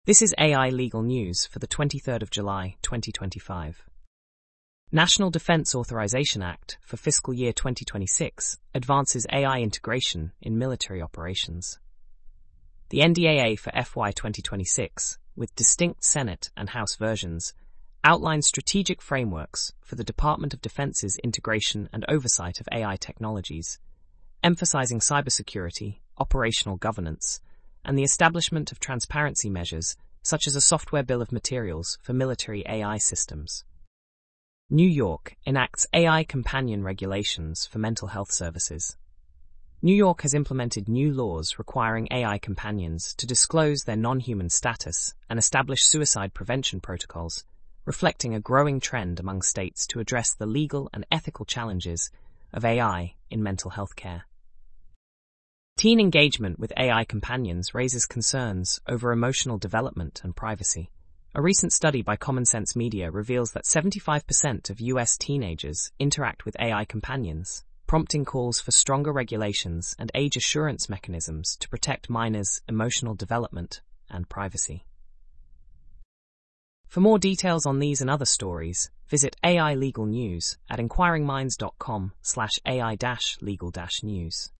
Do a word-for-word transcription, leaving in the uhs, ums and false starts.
This is A I Legal News for the twenty-third of July, twenty twenty-five. National Defense Authorization Act for fiscal year twenty twenty-six advances A I integration in military operations. The N D A A for F Y twenty twenty-six, with distinct Senate and House versions, outlines strategic frameworks for the Department of Defense's integration and oversight of A I technologies, emphasizing cybersecurity, operational governance, and the establishment of transparency measures such as a software bill of materials for military A I systems. New York enacts A I companion regulations for mental health services. New York has implemented new laws requiring A I companions to disclose their non-human status and establish suicide prevention protocols, reflecting a growing trend among states to address the legal and ethical challenges of A I in mental health care. Teen engagement with A I companions raises concerns over emotional development and privacy. A recent study by Common Sense Media reveals that seventy-five percent of U S teenagers interact with A I companions, prompting calls for stronger regulations and age assurance mechanisms to protect minors' emotional development and privacy. For more details on these and other stories, visit A I Legal News at inquiring minds dot com slash A I legal news.